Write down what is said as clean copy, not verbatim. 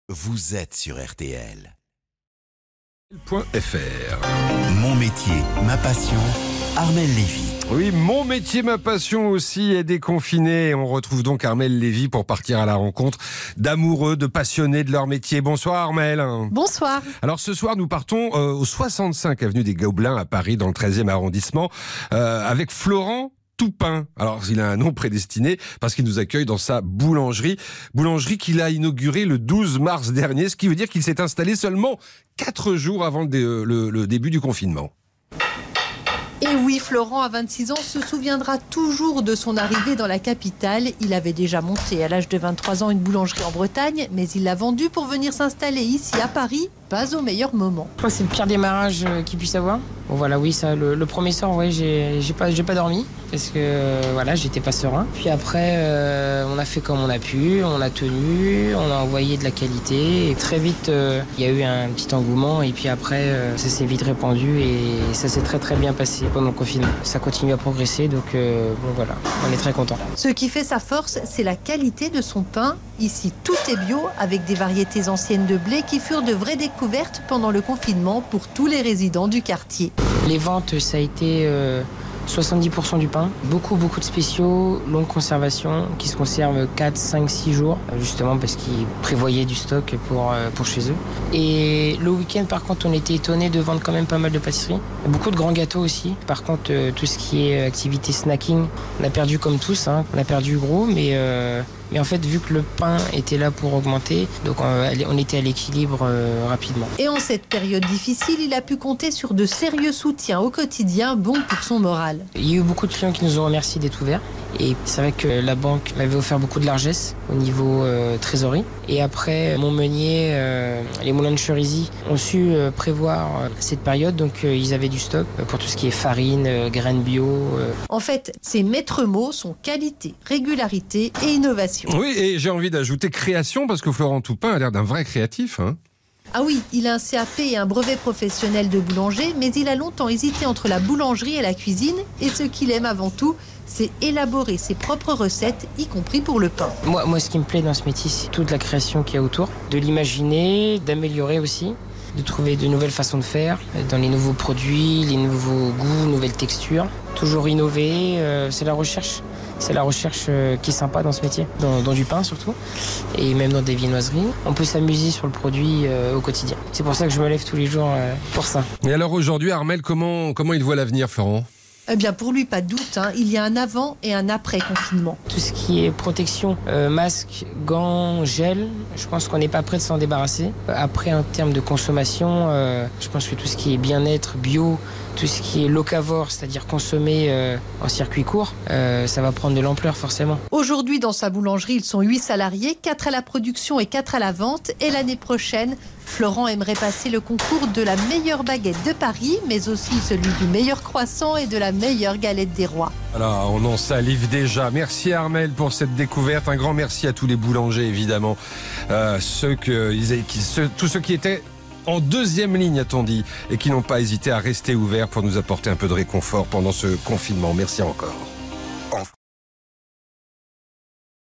Vous êtes sur RTL. .fr. Mon métier, ma passion, Armelle Lévy. Oui, mon métier, ma passion aussi est déconfiné. On retrouve donc Armelle Lévy pour partir à la rencontre d'amoureux, de passionnés de leur métier. Bonsoir Armelle. Bonsoir. Alors ce soir, nous partons au 65 avenue des Gobelins à Paris, dans le 13e arrondissement, avec Florent Toupin. Alors, il a un nom prédestiné parce qu'il nous accueille dans sa boulangerie qu'il a inaugurée le 12 mars dernier, ce qui veut dire qu'il s'est installé seulement 4 jours avant le début du confinement. Et oui, Florent, à 26 ans, se souviendra toujours de son arrivée dans la capitale. Il avait déjà monté à l'âge de 23 ans une boulangerie en Bretagne, mais il l'a vendue pour venir s'installer ici à Paris, pas au meilleur moment. Je crois que c'est le pire démarrage qu'il puisse avoir. Bon voilà, oui, ça, le premier soir, ouais, j'ai pas dormi parce que voilà, j'étais pas serein. Puis après, on a fait comme on a pu, on a tenu, on a envoyé de la qualité. Et très vite, il y a eu un petit engouement et puis après, ça s'est vite répandu et ça s'est très bien passé pendant le confinement. Ça continue à progresser, donc bon voilà, on est très contents. Ce qui fait sa force, c'est la qualité de son pain. Ici, tout est bio, avec des variétés anciennes de blé qui furent de vraies découvertes pendant le confinement pour tous les résidents du quartier. Les ventes, ça a été 70% du pain, beaucoup de spéciaux, longue conservation, qui se conservent 4, 5, 6 jours, justement parce qu'ils prévoyaient du stock pour chez eux. Et le week-end, par contre, on était étonnés de vendre quand même pas mal de pâtisseries. Beaucoup de grands gâteaux aussi. Par contre, tout ce qui est activité snacking, on a perdu comme tous, hein. On a perdu gros, mais en fait, vu que le pain était là pour augmenter, donc on était à l'équilibre rapidement. Et en cette période difficile, il a pu compter sur de sérieux soutiens au quotidien, bons pour son moral. Il y a eu beaucoup de clients qui nous ont remerciés d'être ouverts. Et c'est vrai que la banque m'avait offert beaucoup de largesse au niveau trésorerie. Et après, Montmeunier, les moulins de Cerisy ont su prévoir cette période. Donc ils avaient du stock pour tout ce qui est farine, graines bio. En fait, ses maîtres mots sont qualité, régularité et innovation. Oui, et j'ai envie d'ajouter création parce que Florent Toupin a l'air d'un vrai créatif, hein. Ah oui, il a un CAP et un brevet professionnel de boulanger, mais il a longtemps hésité entre la boulangerie et la cuisine. Et ce qu'il aime avant tout, c'est élaborer ses propres recettes, y compris pour le pain. Moi, ce qui me plaît dans ce métier, c'est toute la création qu'il y a autour. De l'imaginer, d'améliorer aussi, de trouver de nouvelles façons de faire, dans les nouveaux produits, les nouveaux goûts, nouvelles textures. Toujours innover, c'est la recherche. C'est la recherche qui est sympa dans ce métier, dans du pain surtout, et même dans des viennoiseries. On peut s'amuser sur le produit au quotidien. C'est pour ça que je me lève tous les jours pour ça. Et alors aujourd'hui, Armelle, comment il voit l'avenir, Florent ? Eh bien, pour lui, pas de doute, hein. Il y a un avant et un après confinement. Tout ce qui est protection, masque, gants, gel, je pense qu'on n'est pas prêt de s'en débarrasser. Après, en termes de consommation, je pense que tout ce qui est bien-être, bio, tout ce qui est locavore, c'est-à-dire consommé en circuit court, ça va prendre de l'ampleur forcément. Aujourd'hui, dans sa boulangerie, ils sont 8 salariés, 4 à la production et 4 à la vente. Et l'année prochaine, Florent aimerait passer le concours de la meilleure baguette de Paris, mais aussi celui du meilleur croissant et de la meilleure galette des rois. Voilà, on en salive déjà. Merci Armelle pour cette découverte. Un grand merci à tous les boulangers, évidemment. Tous ceux qui étaient en deuxième ligne, a-t-on dit, et qui n'ont pas hésité à rester ouverts pour nous apporter un peu de réconfort pendant ce confinement. Merci encore.